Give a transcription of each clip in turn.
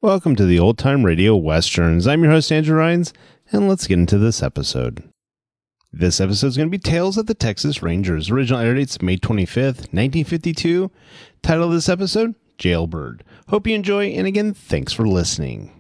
Welcome to the Old Time Radio Westerns. I'm your host, Andrew Rhynes, and let's get into this episode. This episode is going to be Tales of the Texas Rangers. Original air date's May 25th, 1952. Title of this episode, Jailbird. Hope you enjoy, and again, thanks for listening.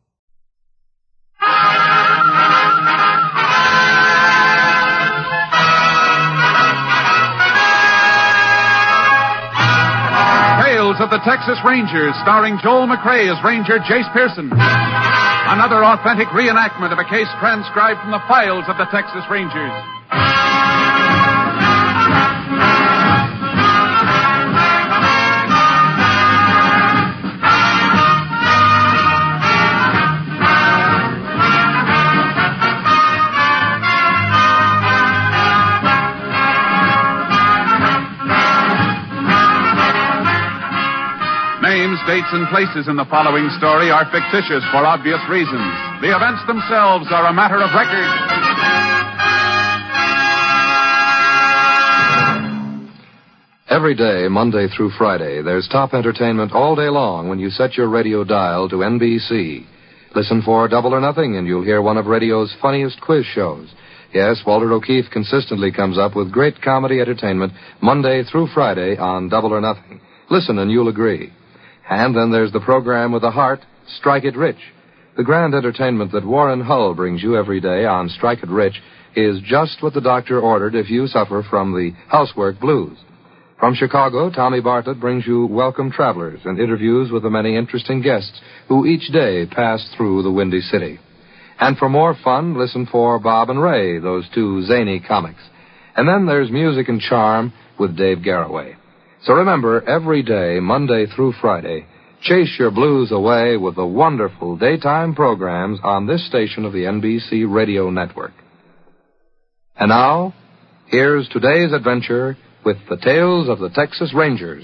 Tales of the Texas Rangers, starring Joel McCrea as Ranger Jace Pearson. Another authentic reenactment of a case transcribed from the files of the Texas Rangers. Names, dates, and places in the following story are fictitious for obvious reasons. The events themselves are a matter of record. Every day, Monday through Friday, there's top entertainment all day long when you set your radio dial to NBC. Listen for Double or Nothing, and you'll hear one of radio's funniest quiz shows. Yes, Walter O'Keefe consistently comes up with great comedy entertainment Monday through Friday on Double or Nothing. Listen, and you'll agree. And then there's the program with the heart, Strike It Rich. The grand entertainment that Warren Hull brings you every day on Strike It Rich is just what the doctor ordered if you suffer from the housework blues. From Chicago, Tommy Bartlett brings you Welcome Travelers and interviews with the many interesting guests who each day pass through the Windy City. And for more fun, listen for Bob and Ray, those two zany comics. And then there's Music and Charm with Dave Garroway. So remember, every day, Monday through Friday, chase your blues away with the wonderful daytime programs on this station of the NBC Radio Network. And now, here's today's adventure with the Tales of the Texas Rangers.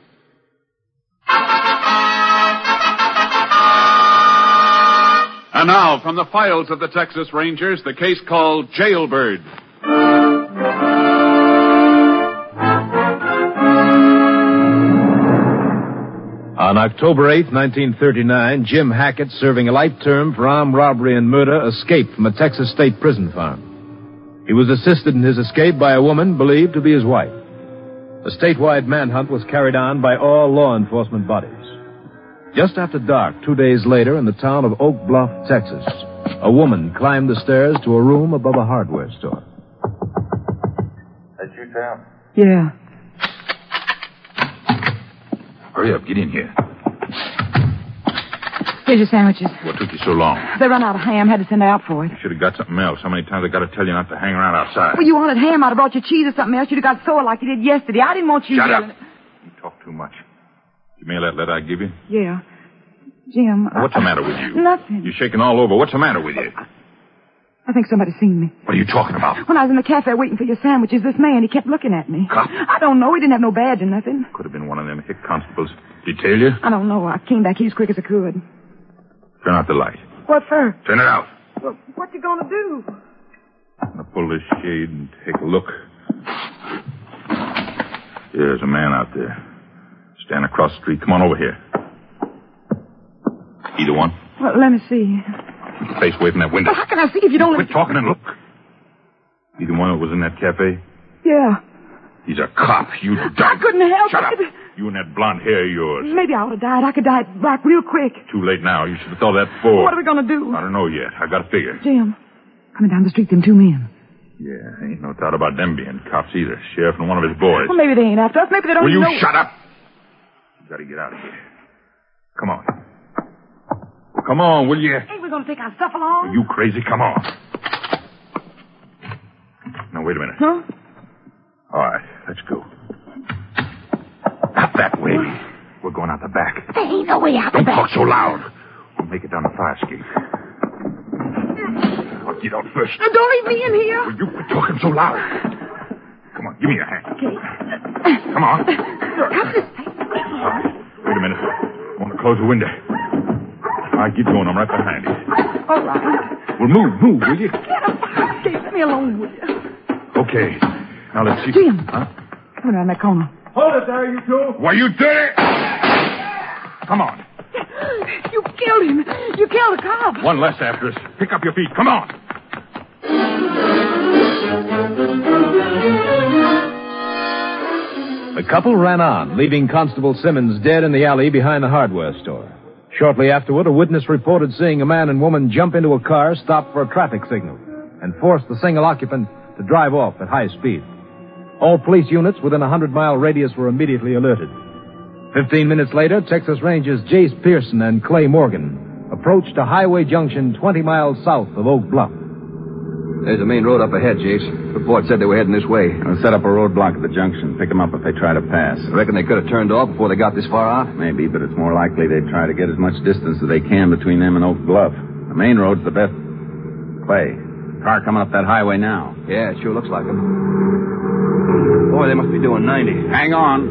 And now, from the files of the Texas Rangers, the case called Jailbird. On October 8, 1939, Jim Hackett, serving a life term for armed robbery and murder, escaped from a Texas state prison farm. He was assisted in his escape by a woman believed to be his wife. A statewide manhunt was carried on by all law enforcement bodies. Just after dark, 2 days later, in the town of Oak Bluff, Texas, a woman climbed the stairs to a room above a hardware store. That's you, Sam? Yeah. Hurry up, get in here. Here's your sandwiches. What took you so long? They run out of ham. Had to send out for it. You should have got something else. How many times I got to tell you not to hang around outside? Well, you wanted ham. I'd have brought you cheese or something else. You'd have got sore like you did yesterday. I didn't want you... Shut up. You talk too much. You mail that letter I give you? Yeah. Jim... What's the matter with you? Nothing. You're shaking all over. What's the matter with you? I think somebody's seen me. What are you talking about? When I was in the cafe waiting for your sandwiches, this man, he kept looking at me. Cop? I don't know. He didn't have no badge or nothing. Could have been one of them hick constables. Detail you? I don't know. I came back here as quick as I could. Turn out the light. What for? Turn it out. Well, what you gonna do? I'm going to pull this shade and take a look. There's a man out there. Stand across the street. Come on over here. Either one? Well, let me see. Keep your face away from that window. Well, how can I see if you don't... Quit talking and look. Either one that was in that cafe? Yeah. He's a cop. You died. I couldn't help Shut it. up. You and that blonde hair of yours. Maybe I would have died. I could die back real quick. Too late now. You should have thought of that before. What are we gonna do? I don't know yet. I got to figure. Jim, coming down the street, them two men. Yeah, ain't no doubt about them being cops either. Sheriff and one of his boys. Well, maybe they ain't after us. Maybe they don't Will even you know... shut up? You got to get out of here. Come on. Come on, will you? Ain't we gonna take our stuff along? Are you crazy? Come on. Now, wait a minute. Huh? All right, let's go. Not that way. We're going out the back. There ain't no way out the Don't back. talk so loud. We'll make it down the fire escape. I'll get out first. Now, don't leave me in here. Will you quit talking so loud? Come on, give me your hand. Okay. Come on. Come this way. All right, wait a minute. I want to close the window. All right, keep going. I'm right behind you. All right. Well, move, will you? Get a fire escape. Let me alone with you. Okay. Now, let's see. Jim. Huh? Come around that corner. Hold it there, you two. Why, you did it! Come on. You killed him. You killed a cop. One less after us. Pick up your feet. Come on. The couple ran on, leaving Constable Simmons dead in the alley behind the hardware store. Shortly afterward, a witness reported seeing a man and woman jump into a car, stop for a traffic signal, and force the single occupant to drive off at high speed. All police units within a 100-mile radius were immediately alerted. 15 minutes later, Texas Rangers Jace Pearson and Clay Morgan approached a highway junction 20 miles south of Oak Bluff. There's a main road up ahead, Jace. Report said they were heading this way. I'll set up a roadblock at the junction. Pick them up if they try to pass. I reckon they could have turned off before they got this far out. Maybe, but it's more likely they'd try to get as much distance as they can between them and Oak Bluff. The main road's the best. Clay, car coming up that highway now. Yeah, it sure looks like them. Boy, they must be doing 90. Hang on.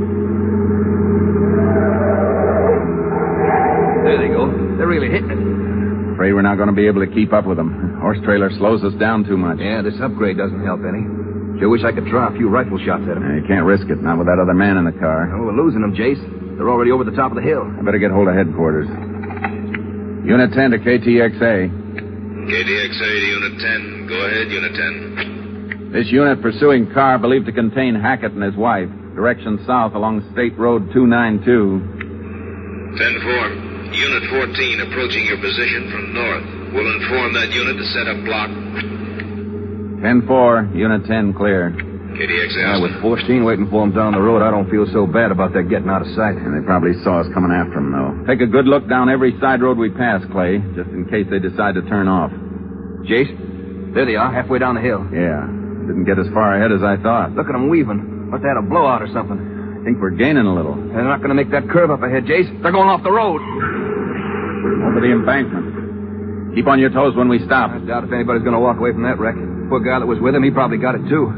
There they go. They're really hitting it. Afraid we're not going to be able to keep up with them. Horse trailer slows us down too much. Yeah, this upgrade doesn't help any. Sure wish I could try a few rifle shots at them. You can't risk it, not with that other man in the car. Oh, we're losing them, Jace. They're already over the top of the hill. I better get hold of headquarters. Unit 10 to KTXA. KTXA to Unit 10. Go ahead, Unit 10. This unit pursuing car believed to contain Hackett and his wife. Direction south along State Road 292. 10-4. Unit 14 approaching your position from north. We'll inform that unit to set up block. 10-4. Unit 10 clear. KTXA. With 14 waiting for them down the road, I don't feel so bad about that getting out of sight. And they probably saw us coming after them, though. Take a good look down every side road we pass, Clay, just in case they decide to turn off. Jace, there they are, halfway down the hill. Yeah. Didn't get as far ahead as I thought. Look at them weaving. Must have had a blowout or something. I think we're gaining a little. They're not going to make that curve up ahead, Jace. They're going off the road. Over the embankment. Keep on your toes when we stop. I doubt if anybody's going to walk away from that wreck. Poor guy that was with him, he probably got it, too.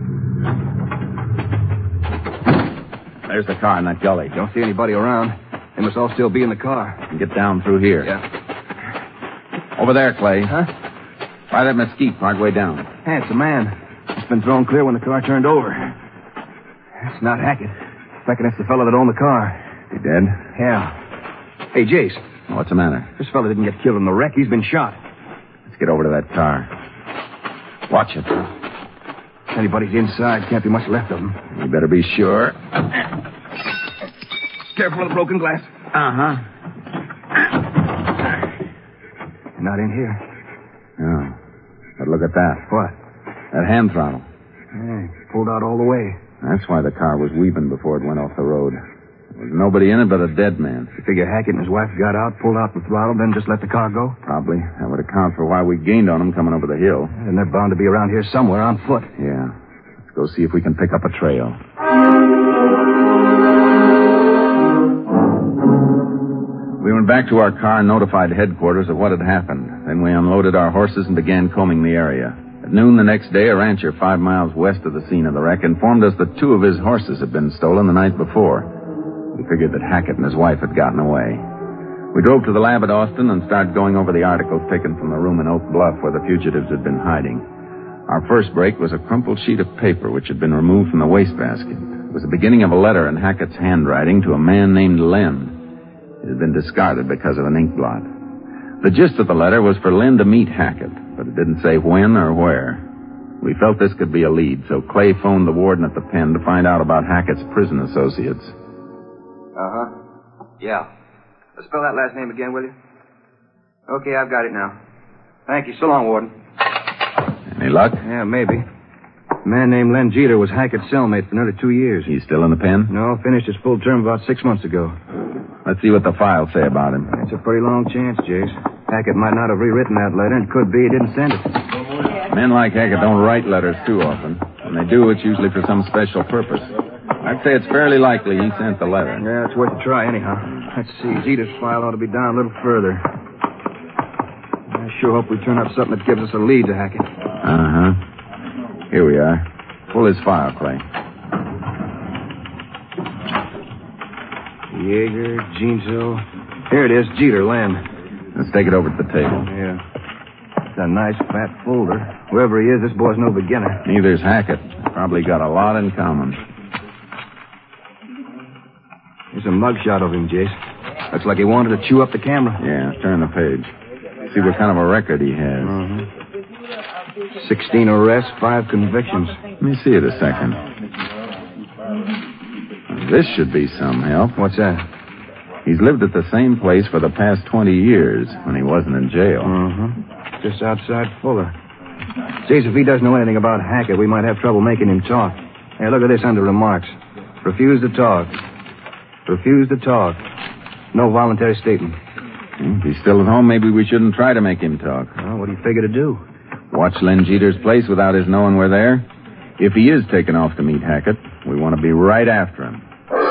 There's the car in that gully. Don't see anybody around. They must all still be in the car. And get down through here. Yeah. Over there, Clay. Huh? By that mesquite partway down. Hey, it's a man. It's been thrown clear when the car turned over. It's not Hackett. I reckon that's the fellow that owned the car. He dead? Yeah. Hey, Jace. What's the matter? This fellow didn't get killed in the wreck. He's been shot. Let's get over to that car. Watch it. If anybody's inside, can't be much left of them. You better be sure. Careful of the broken glass. Uh-huh. Not in here. No. But look at that. What? That hand throttle. Yeah, pulled out all the way. That's why the car was weaving before it went off the road. There was nobody in it but a dead man. You figure Hackett and his wife got out, pulled out the throttle, then just let the car go? Probably. That would account for why we gained on them coming over the hill. And they're bound to be around here somewhere on foot. Yeah. Let's go see if we can pick up a trail. We went back to our car and notified headquarters of what had happened. Then we unloaded our horses and began combing the area. At noon the next day, a rancher 5 miles west of the scene of the wreck informed us that 2 of his horses had been stolen the night before. We figured that Hackett and his wife had gotten away. We drove to the lab at Austin and started going over the articles taken from the room in Oak Bluff where the fugitives had been hiding. Our first break was a crumpled sheet of paper which had been removed from the wastebasket. It was the beginning of a letter in Hackett's handwriting to a man named Len. It had been discarded because of an ink blot. The gist of the letter was for Len to meet Hackett, but it didn't say when or where. We felt this could be a lead, so Clay phoned the warden at the pen to find out about Hackett's prison associates. Uh-huh. Yeah. Spell that last name again, will you? Okay, I've got it now. Thank you. So long, Warden. Any luck? Yeah, maybe. A man named Len Jeter was Hackett's cellmate for nearly 2 years. He's still in the pen? No, finished his full term about 6 months ago. Let's see what the files say about him. It's a pretty long chance, Jace. Hackett might not have rewritten that letter, and it could be he didn't send it. Men like Hackett don't write letters too often. When they do, it's usually for some special purpose. I'd say it's fairly likely he sent the letter. Yeah, it's worth a try anyhow. Let's see. Jeter's file ought to be down a little further. I sure hope we turn up something that gives us a lead to Hackett. Uh-huh. Here we are. Pull his file, Clay. Yeager, Jeansville. Here it is, Jeter, Len. Let's take it over to the table. Yeah. It's a nice fat folder. Whoever he is, this boy's no beginner. Neither's Hackett. Probably got a lot in common. Here's a mugshot of him, Jace. Looks like he wanted to chew up the camera. Yeah, turn the page. See what kind of a record he has. 16 arrests, 5 convictions. Let me see it a second. This should be some help. What's that? He's lived at the same place for the past 20 years when he wasn't in jail. Just outside Fuller. Geez, if he doesn't know anything about Hackett, we might have trouble making him talk. Hey, look at this under remarks. Refuse to talk. Refuse to talk. No voluntary statement. If he's still at home, maybe we shouldn't try to make him talk. Well, what do you figure to do? Watch Len Jeter's place without his knowing we're there. If he is taken off to meet Hackett, we want to be right after him.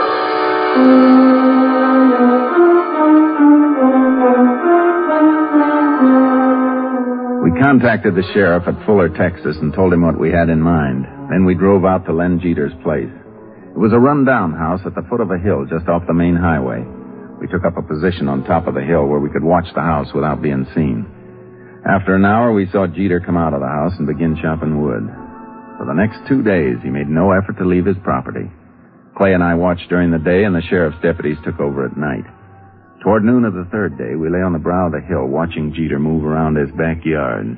We contacted the sheriff at Fuller, Texas, and told him what we had in mind. Then we drove out to Len Jeter's place. It was a run-down house at the foot of a hill just off the main highway. We took up a position on top of the hill where we could watch the house without being seen. After an hour, we saw Jeter come out of the house and begin chopping wood. For the next 2 days, he made no effort to leave his property. Clay and I watched during the day, and the sheriff's deputies took over at night. Toward noon of the third day, we lay on the brow of the hill watching Jeter move around his backyard.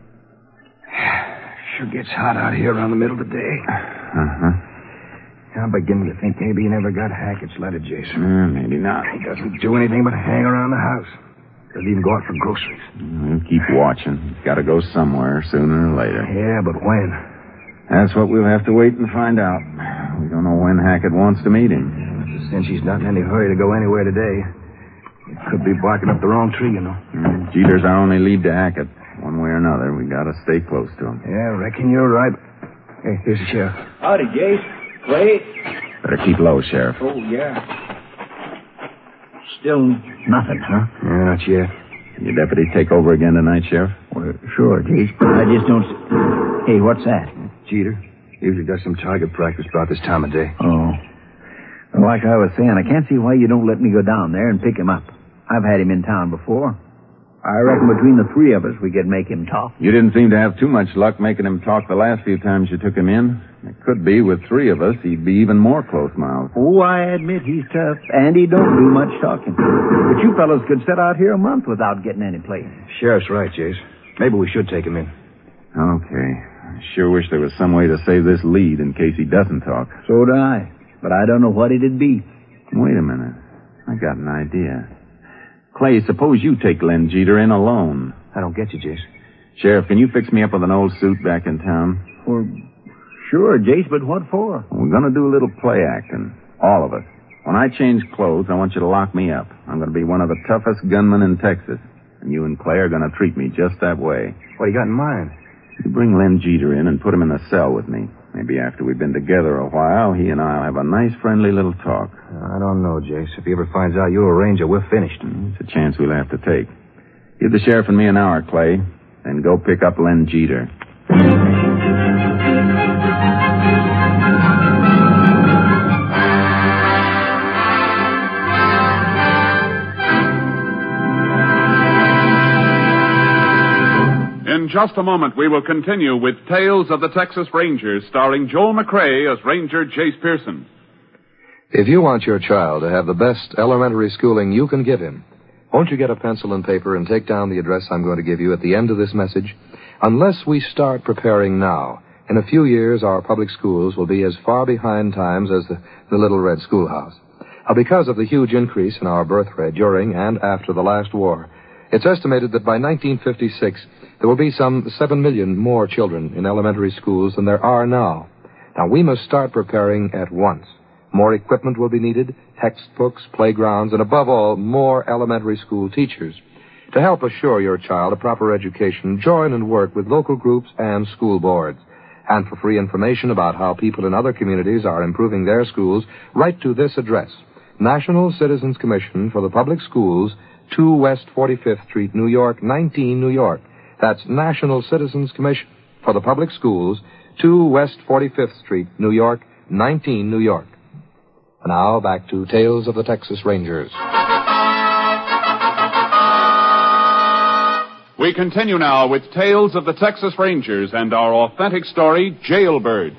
Sure gets hot out here around the middle of the day. I'm beginning to think maybe he never got Hackett's letter, Jason. Maybe not. He doesn't do anything but hang around the house. Doesn't even go out for groceries. We'll keep watching. He's got to go somewhere sooner or later. Yeah, but when? That's what we'll have to wait and find out. We don't know when Hackett wants to meet him. Since he's not in any hurry to go anywhere today, he could be barking up the wrong tree, you know. Jeter's our only lead to Hackett. One way or another, we got to stay close to him. Yeah, reckon you're right. Hey, here's the sheriff. Howdy, Jace. Clay? Better keep low, Sheriff. Oh, yeah. Still nothing, huh? Yeah, not yet. Can your deputy take over again tonight, Sheriff? Well, sure, Jace, but I just don't... Hey, what's that? Jeter. Usually does some target practice about this time of day. Oh. Well, like I was saying, I can't see why you don't let me go down there and pick him up. I've had him in town before. I reckon between the three of us, we could make him talk. You didn't seem to have too much luck making him talk the last few times you took him in. It could be with three of us, he'd be even more close-mouthed. Oh, I admit he's tough, and he don't do much talking. But you fellows could sit out here a month without getting any place. Sheriff's right, Jace. Maybe we should take him in. Okay. I sure wish there was some way to save this lead in case he doesn't talk. So do I. But I don't know what it'd be. Wait a minute. I got an idea. Clay, suppose you take Len Jeter in alone. I don't get you, Jace. Sheriff, can you fix me up with an old suit back in town? Well, sure, Jace, but what for? We're going to do a little play acting. All of us. When I change clothes, I want you to lock me up. I'm going to be one of the toughest gunmen in Texas. And you and Clay are going to treat me just that way. What do you got in mind? You bring Len Jeter in and put him in a cell with me. Maybe after we've been together a while, he and I'll have a nice, friendly little talk. I don't know, Jace. If he ever finds out you're a ranger, we're finished. It's a chance we'll have to take. Give the sheriff and me an hour, Clay. Then go pick up Len Jeter. In just a moment, we will continue with Tales of the Texas Rangers, starring Joel McCrea as Ranger Jace Pearson. If you want your child to have the best elementary schooling you can give him, won't you get a pencil and paper and take down the address I'm going to give you at the end of this message? Unless we start preparing now, in a few years our public schools will be as far behind times as the Little Red Schoolhouse. Because of the huge increase in our birth rate during and after the last war, it's estimated that by 1956, there will be some 7 million more children in elementary schools than there are now. Now, we must start preparing at once. More equipment will be needed, textbooks, playgrounds, and above all, more elementary school teachers. To help assure your child a proper education, join and work with local groups and school boards. And for free information about how people in other communities are improving their schools, write to this address, National Citizens Commission for the Public Schools, 2 West 45th Street, New York, 19, New York. That's National Citizens Commission for the Public Schools, 2 West 45th Street, New York, 19, New York. And now back to Tales of the Texas Rangers. We continue now with Tales of the Texas Rangers and our authentic story, Jailbird.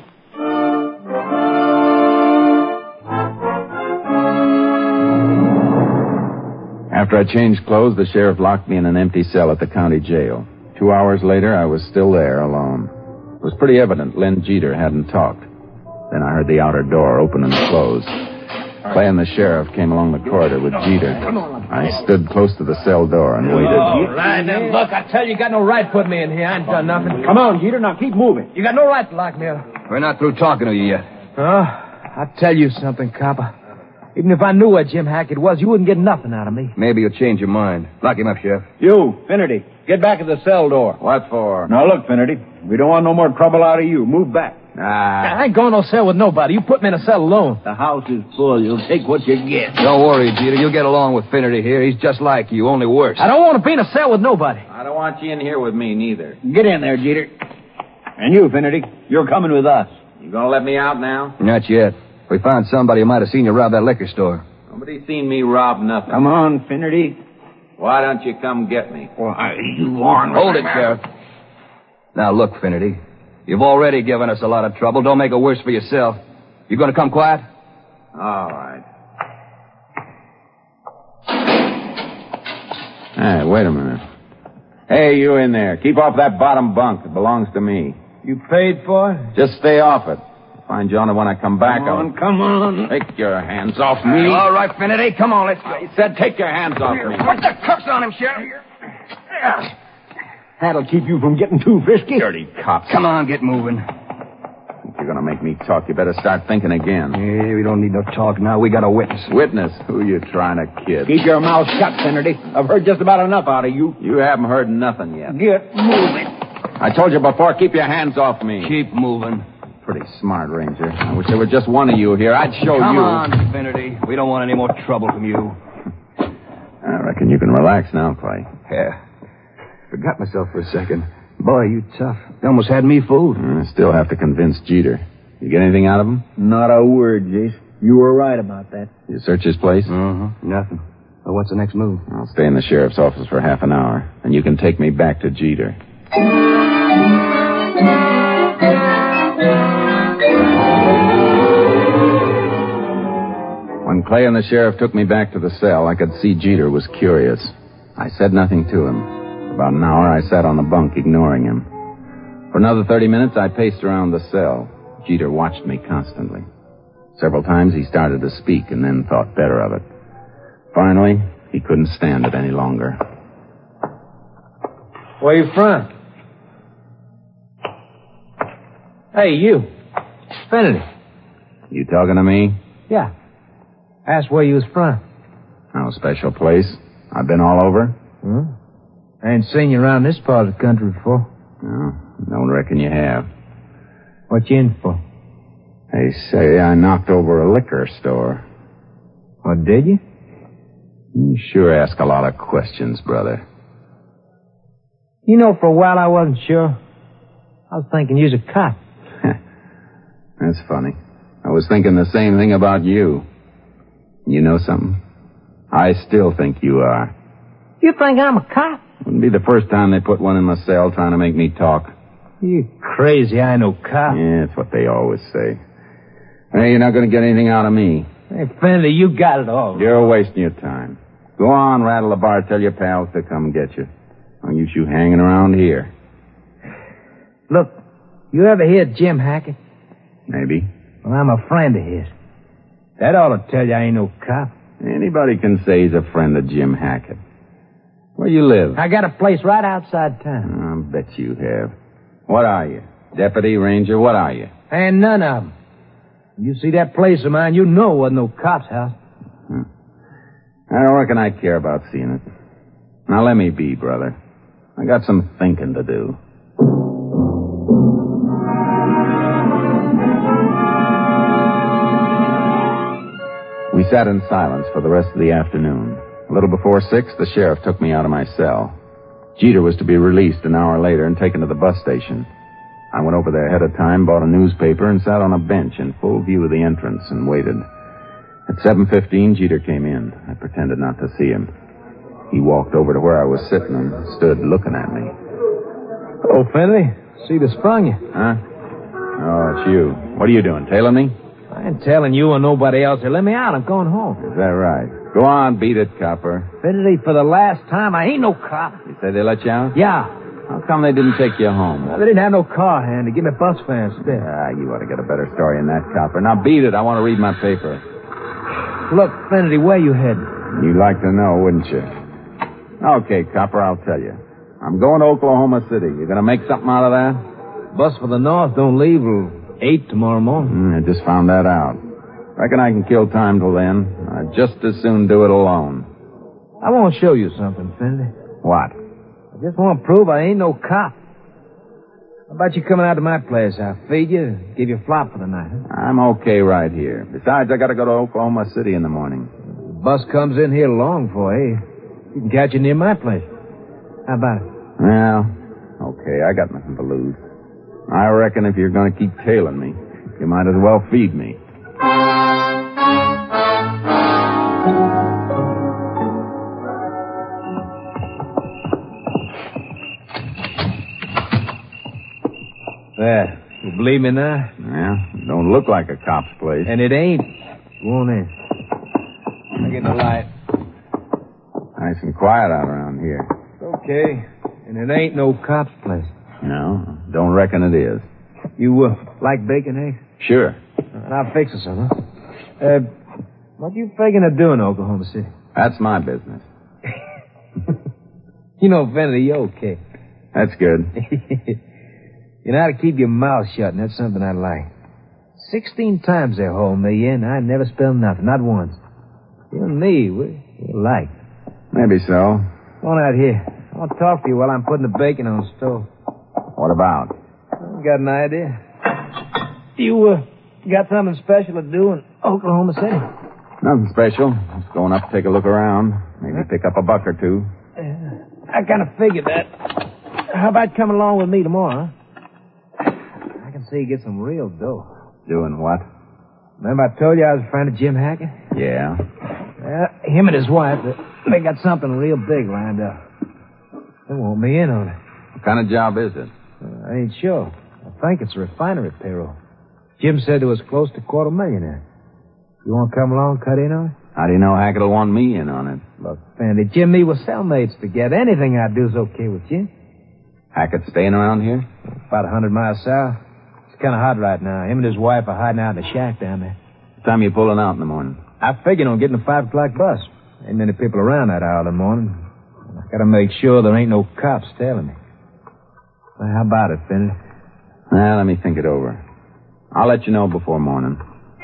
After I changed clothes, the sheriff locked me in an empty cell at the county jail. 2 hours later, I was still there, alone. It was pretty evident Len Jeter hadn't talked. Then I heard the outer door open and close. Clay and the sheriff came along the corridor with Jeter. I stood close to the cell door and waited. All right, then, look, I tell you, you got no right putting me in here. I ain't done nothing. Come on, Jeter, now keep moving. You got no right to lock me up. We're not through talking to you yet. I'll tell you something, copper. Even if I knew where Jim Hackett was, you wouldn't get nothing out of me. Maybe you'll change your mind. Lock him up, Sheriff. You, Finnerty, get back to the cell door. What for? Now, look, Finnerty, we don't want no more trouble out of you. Move back. I ain't going no cell with nobody. You put me in a cell alone. The house is full. You'll take what you get. Don't worry, Jeter. You'll get along with Finnerty here. He's just like you, only worse. I don't want to be in a cell with nobody. I don't want you in here with me, neither. Get in there, Jeter. And you, Finnerty, you're coming with us. You gonna let me out now? Not yet. We found somebody who might have seen you rob that liquor store. Nobody's seen me rob nothing. Come on, Finnerty. Why don't you come get me? Why, you warned me. Hold it, Sheriff. Now, look, Finnerty. You've already given us a lot of trouble. Don't make it worse for yourself. You going to come quiet? All right. Hey, wait a minute. Hey, you in there. Keep off that bottom bunk. It belongs to me. You paid for it? Just stay off it. Find you on it when I come back. Come on. Take your hands off me. All right, Finnerty. Come on, let's go. I said take your hands off me. Put the cuffs on him, Sheriff. That'll keep you from getting too frisky. Dirty cops. Come on, get moving. If you're going to make me talk, you better start thinking again. Yeah, we don't need no talk now. We got a witness. Witness? Who you trying to kid? Keep your mouth shut, Finnerty. I've heard just about enough out of you. You haven't heard nothing yet. Get moving. I told you before, keep your hands off me. Keep moving. Pretty smart, Ranger. I wish there were just one of you here. I'd show Come you. on, Finnerty. We don't want any more trouble from you. I reckon you can relax now, Clay. Yeah. Forgot myself for a second. Boy, you tough. You almost had me fooled. I still have to convince Jeter. You get anything out of him? Not a word, Jace. You were right about that. You search his place? Nothing. Well, what's the next move? I'll stay in the sheriff's office for half an hour, and you can take me back to Jeter. When Clay and the sheriff took me back to the cell, I could see Jeter was curious. I said nothing to him. For about an hour, I sat on the bunk, ignoring him. For another 30 minutes, I paced around the cell. Jeter watched me constantly. Several times he started to speak and then thought better of it. Finally, he couldn't stand it any longer. Where you from? Hey, you. Finnerty. You talking to me? Yeah. Asked where you was from. No special place. I've been all over. I ain't seen you around this part of the country before. No, don't reckon you have. What you in for? They say I knocked over a liquor store. What, did you? You sure ask a lot of questions, brother. You know, for a while I wasn't sure. I was thinking you was a cop. That's funny. I was thinking the same thing about you. You know something? I still think you are. You think I'm a cop? Wouldn't be the first time they put one in my cell trying to make me talk. You crazy, I know cop. Yeah, that's what they always say. Hey, you're not going to get anything out of me. Hey, Finnerty, you got it all. You're wasting your time. Go on, rattle the bar, tell your pals to come get you. Don't use you hanging around here. Look, you ever hear Jim Hackett? Maybe. Well, I'm a friend of his. That ought to tell you I ain't no cop. Anybody can say he's a friend of Jim Hackett. Where you live? I got a place right outside town. I bet you have. What are you? Deputy, ranger, what are you? Ain't none of them. You see that place of mine, you know it wasn't no cop's house. I don't reckon I care about seeing it. Now let me be, brother. I got some thinking to do. We sat in silence for the rest of the afternoon. A little before 6, the sheriff took me out of my cell. Jeter was to be released an hour later and taken to the bus station. I went over there ahead of time, bought a newspaper, and sat on a bench in full view of the entrance and waited. At 7:15, Jeter came in. I pretended not to see him. He walked over to where I was sitting and stood looking at me. Oh, Finnerty, see they sprung you. Huh? Oh, it's you. What are you doing, tailing me? I ain't telling you or nobody else. Let me out. I'm going home. Is that right? Go on, beat it, copper. Finley, for the last time, I ain't no cop. You say they let you out? Yeah. How come they didn't take you home? Well, they didn't have no car handy. Give me a bus fare instead. You ought to get a better story than that, copper. Now beat it. I want to read my paper. Look, Finley, where you heading? You'd like to know, wouldn't you? Okay, copper, I'll tell you. I'm going to Oklahoma City. You going to make something out of that? Bus for the north don't leave till 8 tomorrow morning. I just found that out. Reckon I can kill time till then. I'd just as soon do it alone. I want to show you something, Finley. What? I just want to prove I ain't no cop. How about you coming out to my place? I'll feed you, give you a flop for the night. Huh? I'm okay right here. Besides, I got to go to Oklahoma City in the morning. The bus comes in here long for, eh? You can catch it near my place. How about it? Well, okay, I got nothing to lose. I reckon if you're going to keep tailing me, you might as well feed me. There. You believe me now? Yeah, don't look like a cop's place. And it ain't. Go on in. I get the light. Nice and quiet out around here. Okay. And it ain't no cop's place. No, don't reckon it is. You, like bacon, eh? Sure. And I'll fix it some, huh? What you thinking of doing, Oklahoma City? That's my business. You know, Finley, you're okay. That's good. You know how to keep your mouth shut, and that's something I like. 16 times they hauled me in. I never spilled nothing, not once. You and me, we're alike. Maybe so. Come on out here. I want to talk to you while I'm putting the bacon on the stove. What about? I got an idea. You, got something special to do in Oklahoma City? Nothing special. Just going up to take a look around. Maybe pick up a buck or two. I kind of figured that. How about coming along with me tomorrow, huh? I can see you get some real dough. Doing what? Remember I told you I was a friend of Jim Hackett? Yeah. Him and his wife, they got something real big lined up. They want me in on it. What kind of job is it? I ain't sure. I think it's a refinery payroll. Jim said there was close to $250,000 there. You want to come along and cut in on it? How do you know Hackett will want me in on it? Look, Fanny, Jim and me were cellmates together. Anything I do is okay with Jim. Hackett staying around here? About 100 miles south. It's kind of hot right now. Him and his wife are hiding out in a shack down there. What time are you pulling out in the morning? I figured on getting a 5 o'clock bus. Ain't many people around that hour in the morning. I gotta make sure there ain't no cops tailing me. Well, how about it, Finley? Let me think it over. I'll let you know before morning.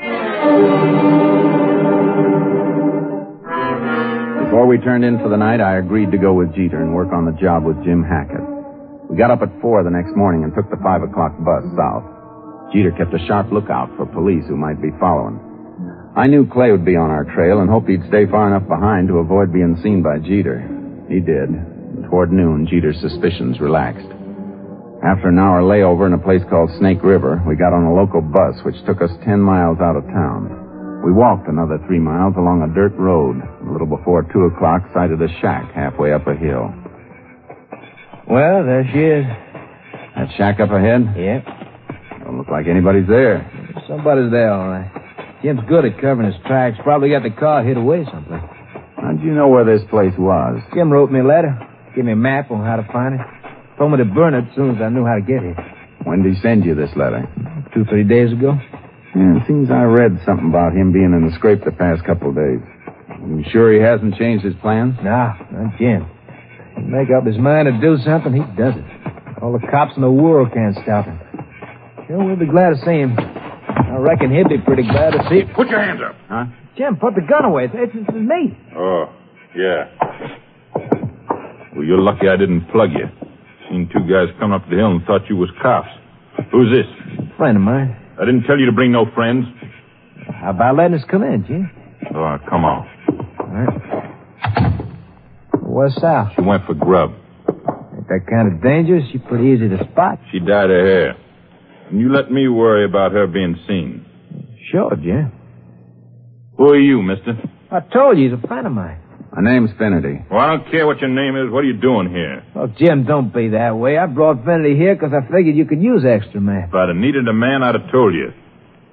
Before we turned in for the night, I agreed to go with Jeter and work on the job with Jim Hackett. We got up at 4 the next morning and took the 5 o'clock bus south. Jeter kept a sharp lookout for police who might be following. I knew Clay would be on our trail and hoped he'd stay far enough behind to avoid being seen by Jeter. He did. And toward noon, Jeter's suspicions relaxed. After an hour layover in a place called Snake River, we got on a local bus which took us 10 miles out of town. We walked another 3 miles along a dirt road. A little before 2 o'clock, sighted a shack halfway up a hill. Well, there she is. That shack up ahead? Yep. Don't look like anybody's there. Somebody's there, all right. Jim's good at covering his tracks. Probably got the car hid away someplace. How'd you know where this place was? Jim wrote me a letter. Gave me a map on how to find it. Told me to burn it as soon as I knew how to get here. When did he send you this letter? 2-3 days ago. Yeah, it seems I read something about him being in the scrape the past couple of days. You sure he hasn't changed his plans? Nah, not Jim. He make up his mind to do something, he does it. All the cops in the world can't stop him. Sure, we'll be glad to see him. I reckon he'll be pretty glad to see... Put your hands up. Huh? Jim, put the gun away. It's me. Oh, yeah. Well, you're lucky I didn't plug you. Seen 2 guys come up the hill and thought you was cops. Who's this? A friend of mine. I didn't tell you to bring no friends. How about letting us come in, Jim? Oh, come on. All right. Where's Sal? She went for grub. Ain't that kind of dangerous? She's pretty easy to spot. She dyed her hair. And you let me worry about her being seen. Sure, Jim. Who are you, mister? I told you, he's a friend of mine. My name's Finnerty. Well, I don't care what your name is. What are you doing here? Look, Jim, don't be that way. I brought Finnerty here because I figured you could use extra man. If I'd have needed a man, I'd have told you.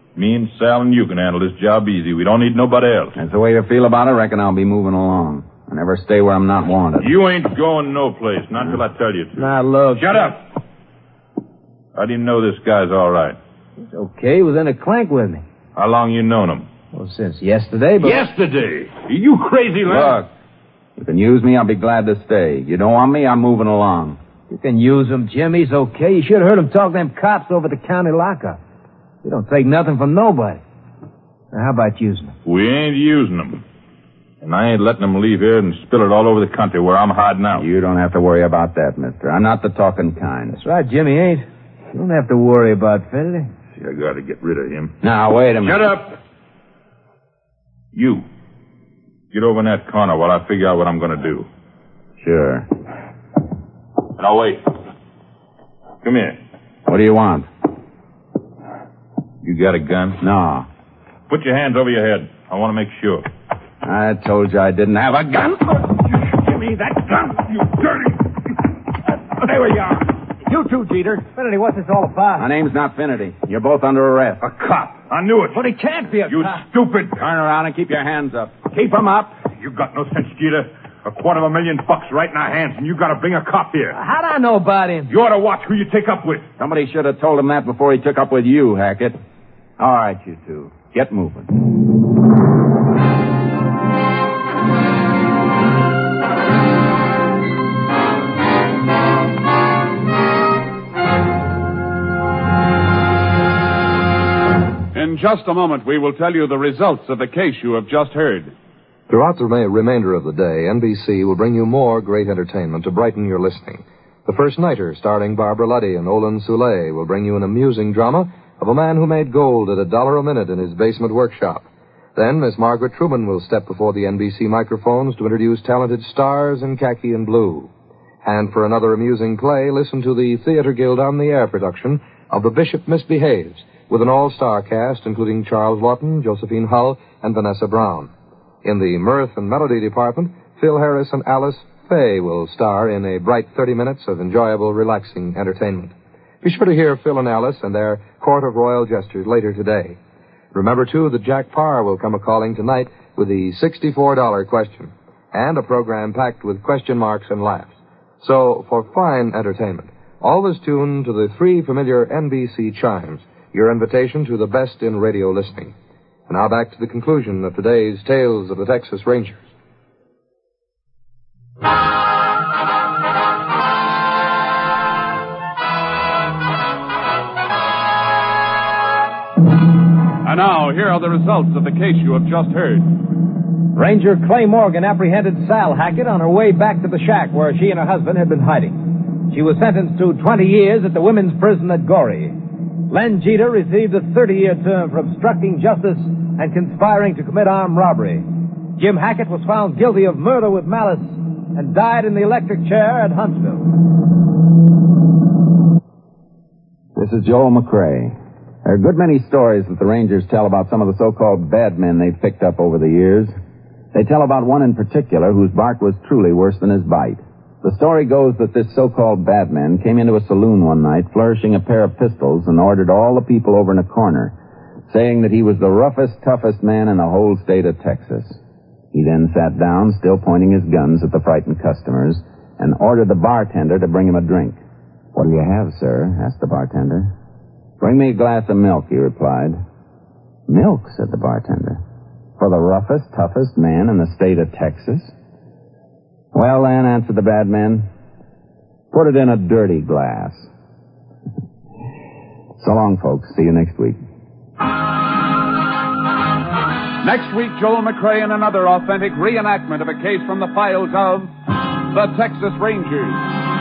Me and Sal and you can handle this job easy. We don't need nobody else. That's the way you feel about it. Reckon I'll be moving along. I never stay where I'm not wanted. You ain't going no place, not till I tell you to. Now, look. Shut up! How do you know this guy's all right? He's okay. He was in a clank with me. How long you known him? Well, since yesterday, but... Yesterday? Are you crazy, lad? Look, you can use me, I'll be glad to stay. You don't want me, I'm moving along. You can use him, Jim. He's okay. You should have heard him talk to them cops over at the county lockup. We don't take nothing from nobody. Now, how about using him? We ain't using them. And I ain't letting them leave here and spill it all over the country where I'm hiding out. You don't have to worry about that, mister. I'm not the talking kind. That's right, Jimmy ain't. You don't have to worry about Federty. See, I gotta get rid of him. Now, wait a minute. Shut up! You. Get over in that corner while I figure out what I'm gonna do. Sure. Now, wait. Come here. What do you want? You got a gun? No. Put your hands over your head. I want to make sure. I told you I didn't have a gun. Give me that gun, you dirty... There we are. You too, Jeter. Federty, what's this all about? My name's not Finity. You're both under arrest. A cop. I knew it. But he can't be a You cop. stupid. Turn around and keep your hands up. Keep them up. You got no sense, Jeter. $250,000 right in our hands, and you got to bring a cop here. How'd I know about him? You ought to watch who you take up with. Somebody should have told him that before he took up with you, Hackett. All right, you two. Get moving. In just a moment, we will tell you the results of the case you have just heard. Throughout the remainder of the day, NBC will bring you more great entertainment to brighten your listening. The First Nighter, starring Barbara Luddy and Olin Soule, will bring you an amusing drama of a man who made gold at $1 a minute in his basement workshop. Then Miss Margaret Truman will step before the NBC microphones to introduce talented stars in khaki and blue. And for another amusing play, listen to the Theater Guild on the Air production of The Bishop Misbehaves, with an all-star cast including Charles Lawton, Josephine Hull, and Vanessa Brown. In the mirth and melody department, Phil Harris and Alice Faye will star in a bright 30 minutes of enjoyable, relaxing entertainment. Be sure to hear Phil and Alice and their Court of Royal Gestures later today. Remember, too, that Jack Parr will come a-calling tonight with the $64 question, and a program packed with question marks and laughs. So, for fine entertainment, always tune to the 3 familiar NBC chimes, your invitation to the best in radio listening. And now back to the conclusion of today's Tales of the Texas Rangers. And now, here are the results of the case you have just heard. Ranger Clay Morgan apprehended Sal Hackett on her way back to the shack where she and her husband had been hiding. She was sentenced to 20 years at the women's prison at Goree. Len Jeter received a 30-year term for obstructing justice and conspiring to commit armed robbery. Jim Hackett was found guilty of murder with malice and died in the electric chair at Huntsville. This is Joel McCrae. There are a good many stories that the Rangers tell about some of the so-called bad men they've picked up over the years. They tell about one in particular whose bark was truly worse than his bite. The story goes that this so-called bad man came into a saloon one night flourishing a pair of pistols and ordered all the people over in a corner, saying that he was the roughest, toughest man in the whole state of Texas. He then sat down, still pointing his guns at the frightened customers, and ordered the bartender to bring him a drink. "What'll you have, sir?" asked the bartender. "Bring me a glass of milk," he replied. "Milk?" said the bartender. "For the roughest, toughest man in the state of Texas?" "Well, then," answered the bad man, "put it in a dirty glass." So long, folks. See you next week. Next week, Joel McCrae in another authentic reenactment of a case from the files of the Texas Rangers.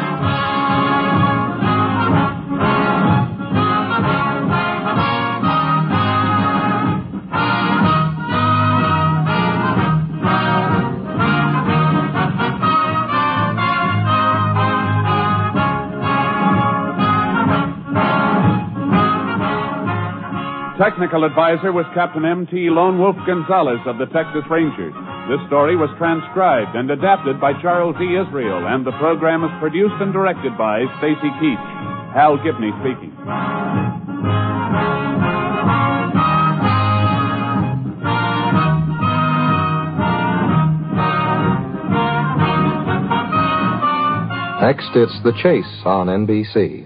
Technical advisor was Captain M.T. Lone Wolf Gonzalez of the Texas Rangers. This story was transcribed and adapted by Charles E. Israel, and the program is produced and directed by Stacy Keach. Hal Gibney speaking. Next, it's The Chase on NBC.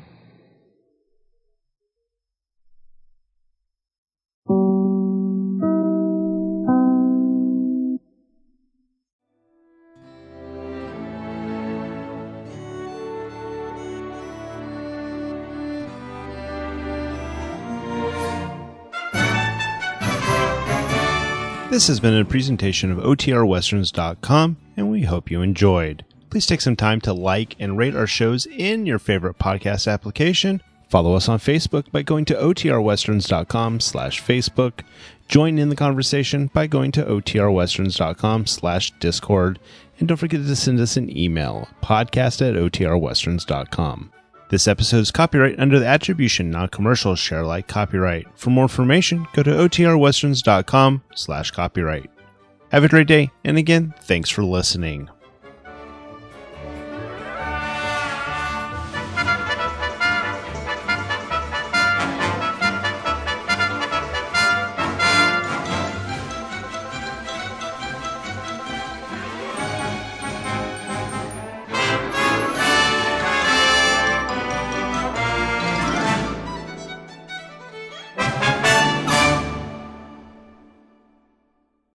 This has been a presentation of OTRWesterns.com, and we hope you enjoyed. Please take some time to like and rate our shows in your favorite podcast application. Follow us on Facebook by going to OTRWesterns.com/Facebook. Join in the conversation by going to OTRWesterns.com/Discord. And don't forget to send us an email, podcast@OTRWesterns.com. This episode is copyright under the Attribution Non-Commercial Share Alike copyright. For more information, go to OTRWesterns.com/copyright. Have a great day, and again, thanks for listening.